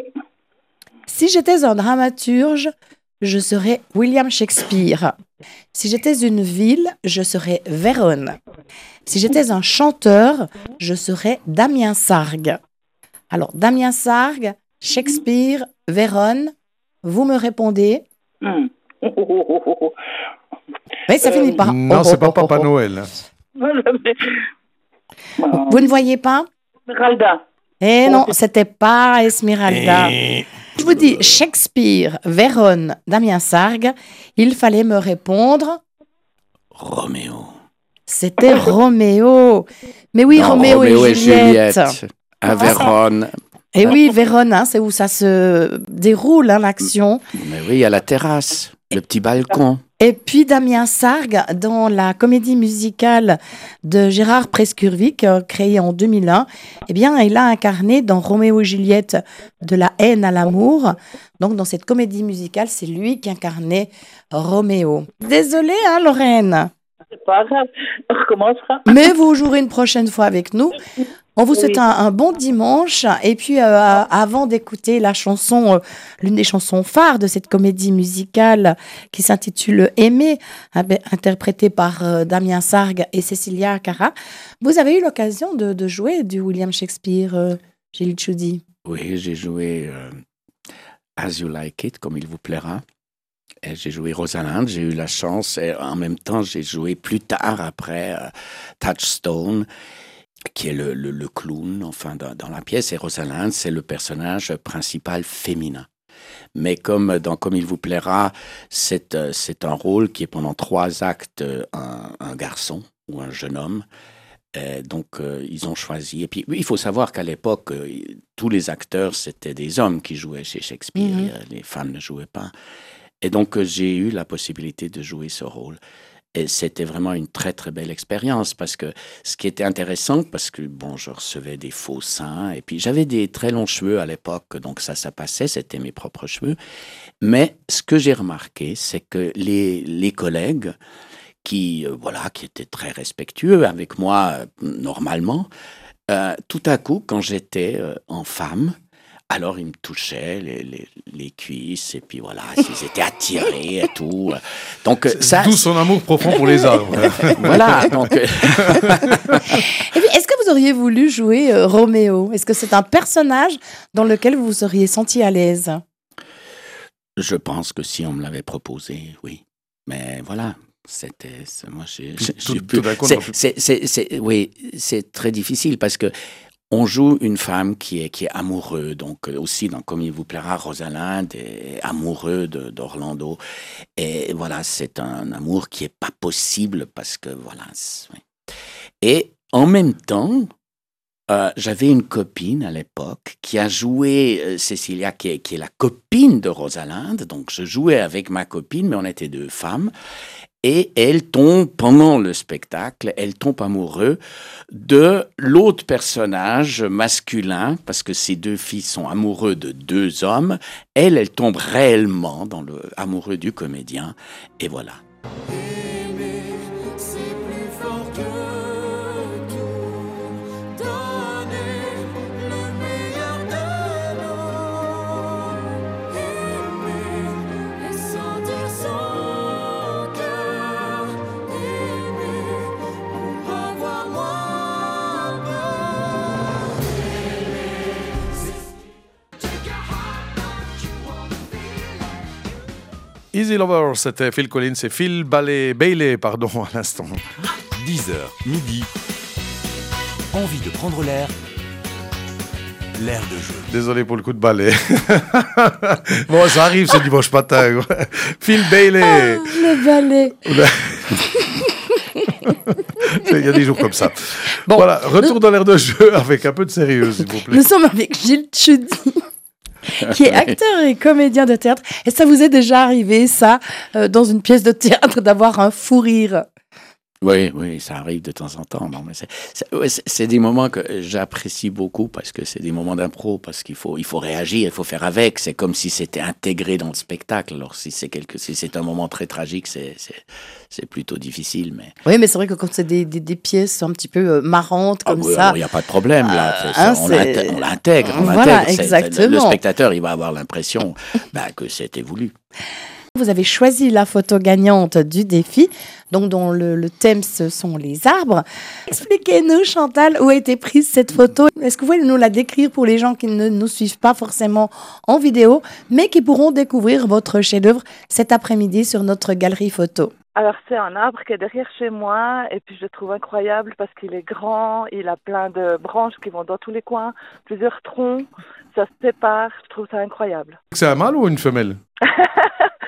Si j'étais un dramaturge, je serais William Shakespeare. Si j'étais une ville, je serais Vérone. Si j'étais un chanteur, je serais Damien Sargue. Alors, Damien Sargue, Shakespeare, Vérone, vous me répondez? Mm. Oh, oh, oh, oh. Oui, ça euh, finit par... Non, oh, c'est oh, pas oh, Papa oh. Noël. Vous ne voyez pas? Esmeralda. Eh non, c'était pas Esmeralda. Et... Je vous dis Shakespeare, Vérone, Damien Sargue. Il fallait me répondre... Roméo. C'était Roméo. Mais oui, non, Roméo, Roméo et et Juliette. Juliette. À Vérone. Et oui, Vérone, hein, c'est où ça se déroule, hein, l'action. Mais oui, à la terrasse, le petit balcon. Et puis Damien Sargue, dans la comédie musicale de Gérard Prescurvic, euh, créée en deux mille un, eh bien, il a incarné dans Roméo et Juliette de la haine à l'amour. Donc, dans cette comédie musicale, c'est lui qui incarnait Roméo. Désolée, hein, Lorraine. C'est pas grave, on recommencera. Mais vous jouerez une prochaine fois avec nous. On vous souhaite Oui. un, un bon dimanche. Et puis, euh, avant d'écouter la chanson, euh, l'une des chansons phares de cette comédie musicale qui s'intitule Aimer, ab- interprétée par euh, Damien Sargue et Cécilia Cara, vous avez eu l'occasion de, de jouer du William Shakespeare, euh, Gilles Tchoudi. Oui, j'ai joué euh, As You Like It, comme il vous plaira. Et j'ai joué Rosalind, j'ai eu la chance, et en même temps, j'ai joué plus tard, après, euh, Touchstone, qui est le, le, le clown, enfin, dans, dans la pièce. Et Rosalind, c'est le personnage principal féminin. Mais comme dans Comme il vous plaira, c'est, euh, c'est un rôle qui est pendant trois actes euh, un, un garçon ou un jeune homme. Euh, donc, euh, ils ont choisi. Et puis, il faut savoir qu'à l'époque, euh, tous les acteurs, c'était des hommes qui jouaient chez Shakespeare. Mhm. Euh, Les femmes ne jouaient pas. Et donc, euh, j'ai eu la possibilité de jouer ce rôle. Et c'était vraiment une très, très belle expérience parce que ce qui était intéressant, parce que, bon, je recevais des faux seins et puis j'avais des très longs cheveux à l'époque, donc ça, ça passait, c'était mes propres cheveux. Mais ce que j'ai remarqué, c'est que les, les collègues qui, euh, voilà, qui étaient très respectueux avec moi, euh, normalement, euh, tout à coup, quand j'étais euh, en femme, alors ils me touchaient les, les, les cuisses et puis voilà, ils étaient attirés et tout. Donc euh, ça, D'où son amour profond pour les arbres. voilà. Donc euh, Et puis, est-ce que vous auriez voulu jouer euh, Roméo? Est-ce que c'est un personnage dans lequel vous vous seriez senti à l'aise? je pense que si on me l'avait proposé, oui. Mais voilà. C'était, c'est- moi, j'ai, j'ai- Tout- j'ai tout pu- d'un coup, on c'est, a pu- c'est, c'est, c'est- oui, c'est très difficile parce que on joue une femme qui est, qui est amoureuse, donc euh, aussi dans Comme il vous plaira, Rosalind est amoureux de, d'Orlando. Et voilà, c'est un amour qui est pas possible parce que voilà. c'est- oui. Et en même temps, euh, j'avais une copine à l'époque qui a joué euh, Cécilia, qui est, qui est la copine de Rosalind. Donc je jouais avec ma copine, mais on était deux femmes. Et elle tombe, pendant le spectacle, elle tombe amoureuse de l'autre personnage masculin, parce que ces deux filles sont amoureux de deux hommes. Elle, elle tombe réellement dans le amoureux du comédien. Et voilà. Easy Lover, c'était Phil Collins et Phil Bailey, Bailey pardon, à l'instant. dix heures, midi. Envie de prendre l'air. L'air de jeu. Désolé pour le coup de balai. Bon, ça arrive ce dimanche matin. Phil Bailey. Le ballet. Il y a des jours comme ça. Bon, Voilà, retour dans l'air de jeu avec un peu de sérieux, s'il vous plaît. Nous sommes avec Gilles Tchoudi, qui est acteur et comédien de théâtre. Et ça vous est déjà arrivé, ça, euh, dans une pièce de théâtre, d'avoir un fou rire? Oui, oui, ça arrive de temps en temps. Non, mais c'est, c'est, ouais, c'est, c'est des moments que j'apprécie beaucoup parce que c'est des moments d'impro, parce qu'il faut, il faut réagir, il faut faire avec. C'est comme si c'était intégré dans le spectacle. Alors, si c'est, quelque, si c'est un moment très tragique, c'est, c'est, c'est plutôt difficile. Mais... Oui, mais c'est vrai que quand c'est des, des, des pièces un petit peu euh, marrantes Ah comme oui, ça... il n'y a pas de problème, là. Euh, C'est- hein, on, c'est- l'intègre, on l'intègre. on Voilà, l'intègre. C'est- exactement. Le spectateur, il va avoir l'impression bah, que c'était voulu. Vous avez choisi la photo gagnante du défi, donc dont le, le thème ce sont les arbres. Expliquez-nous, Chantal, où a été prise cette photo. Est-ce que vous pouvez nous la décrire pour les gens qui ne nous suivent pas forcément en vidéo, mais qui pourront découvrir votre chef-d'œuvre cet après-midi sur notre galerie photo? Alors c'est un arbre qui est derrière chez moi et puis je le trouve incroyable parce qu'il est grand, il a plein de branches qui vont dans tous les coins, plusieurs troncs, ça se sépare, je trouve ça incroyable. C'est un mâle ou une femelle?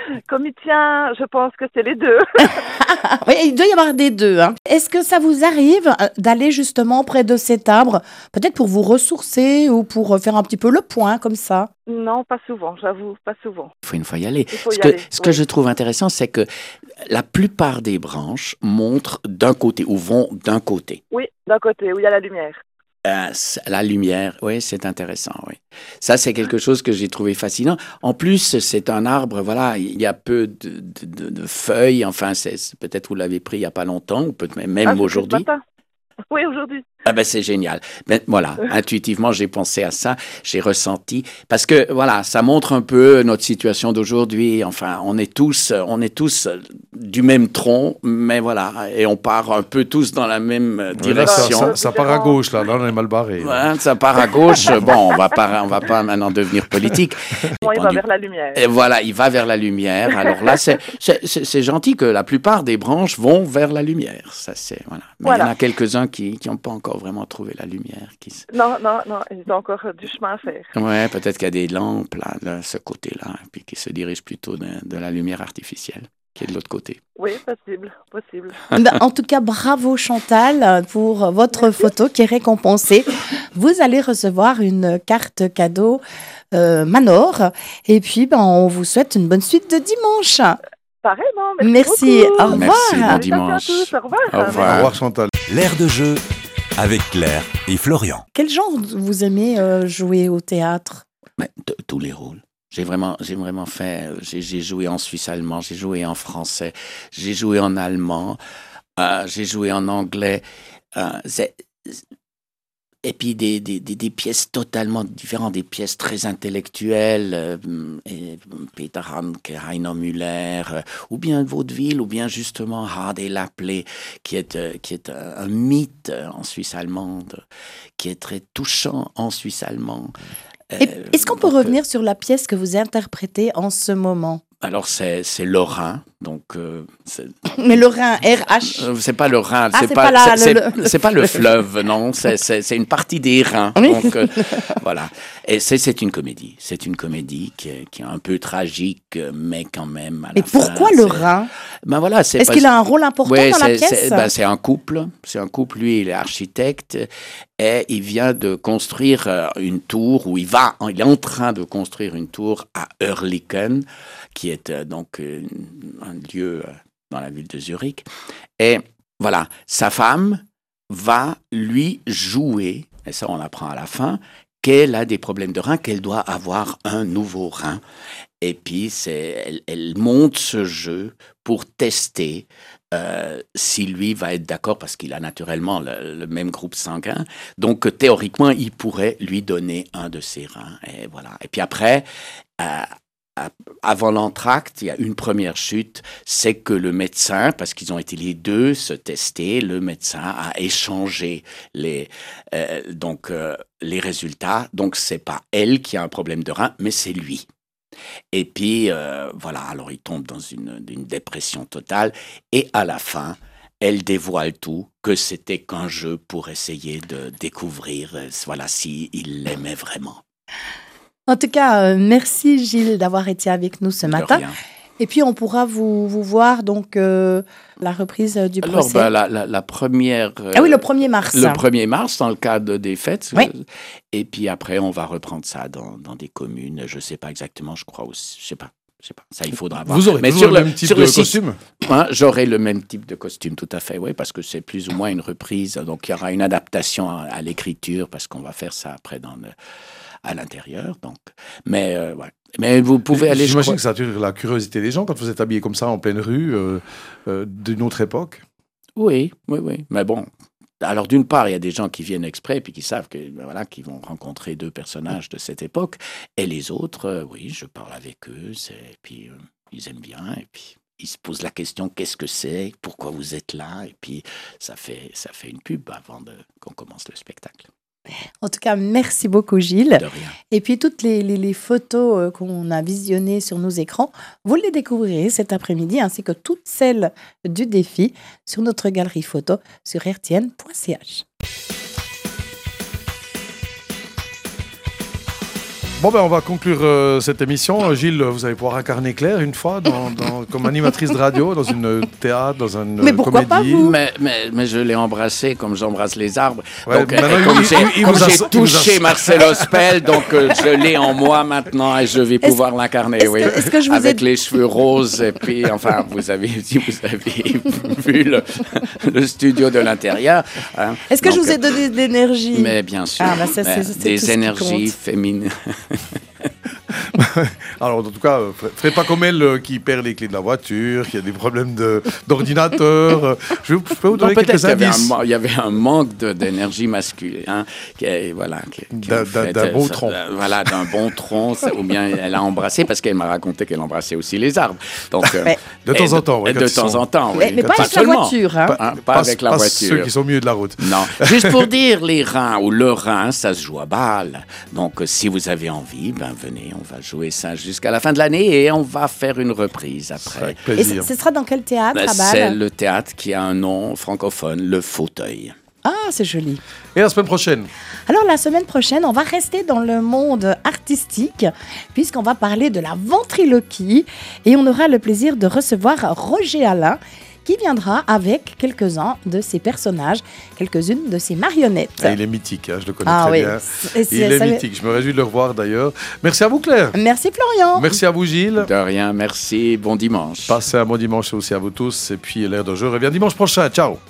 Comme il tient, je pense que c'est les deux. Oui, il doit y avoir des deux. Hein. Est-ce que ça vous arrive euh, d'aller justement près de cet arbre, peut-être pour vous ressourcer ou pour euh, faire un petit peu le point comme ça? Non, pas souvent, j'avoue, pas souvent. Il faut une fois y aller. Il faut y ce que, aller, ce que oui. je trouve intéressant, c'est que la plupart des branches montrent d'un côté ou vont d'un côté. Oui, d'un côté, où il y a la lumière. Euh, la lumière, oui, c'est intéressant, oui. Ça, c'est quelque chose que j'ai trouvé fascinant. En plus, c'est un arbre, voilà, il y a peu de, de, de, de feuilles, enfin, c'est, c'est, peut-être vous l'avez pris il n'y a pas longtemps, ou peut-être même Ah, c'est aujourd'hui. ce matin. Oui, aujourd'hui. Ah ben c'est génial. Ben, voilà, intuitivement, j'ai pensé à ça, j'ai ressenti, parce que voilà, ça montre un peu notre situation d'aujourd'hui. Enfin, on est tous, on est tous du même tronc, mais voilà, et on part un peu tous dans la même Là, ça, direction. ça, ça part à gauche, là. Là, on est mal barré. là. Ouais, ça part à gauche. Bon, on va pas, on va pas maintenant devenir politique. Bon, il va vers la lumière. Et voilà, il va vers la lumière. Alors là, c'est, c'est, c'est, c'est gentil que la plupart des branches vont vers la lumière. Ça, c'est voilà. Mais Voilà. il y en a quelques-uns qui n'ont pas encore vraiment trouvé la lumière. Qui se... Non, non, non, il y a encore euh, du chemin à faire. Ouais, peut-être qu'il y a des lampes là, de ce côté-là, puis qui se dirigent plutôt de, de la lumière artificielle, qui est de l'autre côté. Oui, possible, possible. Ben, en tout cas, bravo Chantal pour votre photo qui est récompensée. Vous allez recevoir une carte cadeau euh, Manor. Et puis, ben, on vous souhaite une bonne suite de dimanche. Pareillement, merci, Merci, beaucoup. au revoir. Merci, bon Salutations dimanche. à tous, au revoir. Au revoir. Au revoir, Chantal. L'air de jeu avec Claire et Florian. Quel genre vous aimez euh, jouer au théâtre? Mais t- tous les rôles. J'ai vraiment, j'ai vraiment fait. euh, J'ai, j'ai joué en suisse allemand, j'ai joué en français, j'ai joué en allemand, euh, j'ai joué en anglais. euh, c'est- et puis des, des, des, des pièces totalement différentes, des pièces très intellectuelles, euh, et Peter Handke, Rainer Müller, euh, ou bien vaudeville, ou bien justement Hardy Lapley, qui est, euh, qui est un, un mythe en Suisse allemande, qui est très touchant en Suisse allemand. Et Euh, est-ce qu'on peut donc, euh, revenir sur la pièce que vous interprétez en ce moment? Alors, c'est, c'est le Rhin, donc euh, c'est, Mais le Rhin, R H. euh, c'est pas le Rhin, Ah, c'est, c'est pas, pas la- c'est, le- c'est- c'est pas le fleuve, non, c'est, c'est, c'est une partie des Rhins. Oui. Donc, euh, voilà. Et c'est, c'est une comédie, c'est une comédie qui est, qui est un peu tragique, mais quand même. À la Et pourquoi fin, le c'est- Rhin? Ben voilà, c'est Est-ce parce- qu'il a un rôle important Ouais, dans la c'est, pièce? c'est, ben, c'est un couple. C'est un couple. Lui, il est architecte et il vient de construire euh, une tour où il va, il est en train de construire une tour à Oerlikon, qui est euh, donc euh, un lieu euh, dans la ville de Zurich. Et voilà, sa femme va lui jouer, et ça on l'apprend à la fin, qu'elle a des problèmes de rein, qu'elle doit avoir un nouveau rein. Et puis, c'est, elle, elle monte ce jeu pour tester euh, si lui va être d'accord, parce qu'il a naturellement le, le même groupe sanguin. Donc, théoriquement, il pourrait lui donner un de ses reins. Et voilà. Et puis après, euh, avant l'entracte, il y a une première chute, c'est que le médecin, parce qu'ils ont été les deux se tester, le médecin a échangé les, euh, donc, euh, les résultats. Donc, c'est pas elle qui a un problème de rein, mais c'est lui. Et puis, euh, voilà, alors il tombe dans une, une dépression totale. Et à la fin, elle dévoile tout, que c'était qu'un jeu pour essayer de découvrir, euh, voilà, s'il l'aimait vraiment. En tout cas, euh, merci Gilles d'avoir été avec nous ce De matin. rien. Et puis, on pourra vous, vous voir, donc, euh, la reprise euh, du Alors, procès. ben, la, la, la première... euh, Ah oui, le premier mars. Le premier mars, dans le cadre des fêtes. Oui. Euh, Et puis après, on va reprendre ça dans, dans des communes. Je ne sais pas exactement, je crois aussi. Je sais pas. Je sais pas. Ça, il faudra voir. Vous aurez Mais toujours sur le même type sur de site, costume? hein, j'aurai le même type de costume, tout à fait, oui, parce que c'est plus ou moins une reprise. Donc, il y aura une adaptation à, à l'écriture, parce qu'on va faire ça après dans le, à l'intérieur. Donc, mais, euh, ouais. Mais vous pouvez aller... je J'imagine crois- que ça attire la curiosité des gens quand vous êtes habillé comme ça en pleine rue euh, euh, d'une autre époque. Oui, oui, oui. Mais bon, alors d'une part, il y a des gens qui viennent exprès puis qui savent que ben voilà, qu'ils vont rencontrer deux personnages de cette époque. Et les autres, euh, oui, je parle avec eux. C'est, et puis euh, ils aiment bien. Et puis ils se posent la question, qu'est-ce que c'est? Pourquoi vous êtes là? Et puis ça fait, ça fait une pub avant de, qu'on commence le spectacle. En tout cas, merci beaucoup Gilles. De rien. Et puis, toutes les, les, les photos euh, qu'on a visionnées sur nos écrans, vous les découvrirez cet après-midi, ainsi que toutes celles du défi sur notre galerie photo sur r t n point c h. Bon, ben, on va conclure euh, cette émission. Gilles, vous allez pouvoir incarner Claire une fois dans, dans, comme animatrice de radio, dans une théâtre, dans une Mais pourquoi pas comédie. vous Mais, mais, mais je l'ai embrassé comme j'embrasse les arbres. Ouais, donc, maintenant, euh, il- comme il- j'ai, il- il comme vous a- j'ai il vous a- touché Marcel Ospel, donc euh, je l'ai en moi maintenant et je vais pouvoir l'incarner. est-ce Oui. que- est-ce que je vous Avec ai- les cheveux roses et puis, enfin, vous avez, si vous avez vu le, le studio de l'intérieur. hein. Est-ce que Donc, je vous ai donné de l'énergie? Mais bien sûr. Ah, bah ça, Mais c'est- c'est tout ce des qui énergies compte. féminines. Alors, en tout cas, euh, ne ferez pas comme elle euh, qui perd les clés de la voiture, qui a des problèmes de, d'ordinateur. Euh, Je, je peux vous Non, donner peut-être quelques qu'il y avait, un, indices. ma- il y avait un manque de- d'énergie masculine, hein, qui est- voilà, qui, qui D'un- en d'un- fait, d'un euh, bon ça- tronc. euh, voilà, d'un bon tronc, ça- ou bien elle a embrassé parce qu'elle m'a raconté qu'elle embrassait aussi les arbres. Donc, euh, Ouais. De et temps en temps, ouais, et quand de ils temps sont- en temps, oui. Mais, mais pas avec la seulement. voiture. Hein. Hein, pas avec la pas voiture. ceux qui sont au milieu de la route. Non, juste pour dire, les reins ou le rein, ça se joue à balle. Donc, euh, si vous avez envie, ben venez, on va jouer ça jusqu'à la fin de l'année et on va faire une reprise après. Avec Et plaisir. ce ce sera dans quel théâtre Ben, à c'est Bâle? le théâtre qui a un nom francophone, le fauteuil. Ah, c'est joli. Et la semaine prochaine, Alors la semaine prochaine, on va rester dans le monde artistique puisqu'on va parler de la ventriloquie et on aura le plaisir de recevoir Roger Alain qui viendra avec quelques-uns de ses personnages, quelques-unes de ses marionnettes. ah, il est mythique, hein, je le connais Ah très oui. bien. Et c'est- Il est ça- mythique, je me réjouis de le revoir d'ailleurs. Merci à vous Claire. Merci Florian. Merci à vous Gilles. De rien, merci, bon dimanche. Passez un bon dimanche aussi à vous tous. Et puis l'air de jeu revient dimanche prochain. Ciao.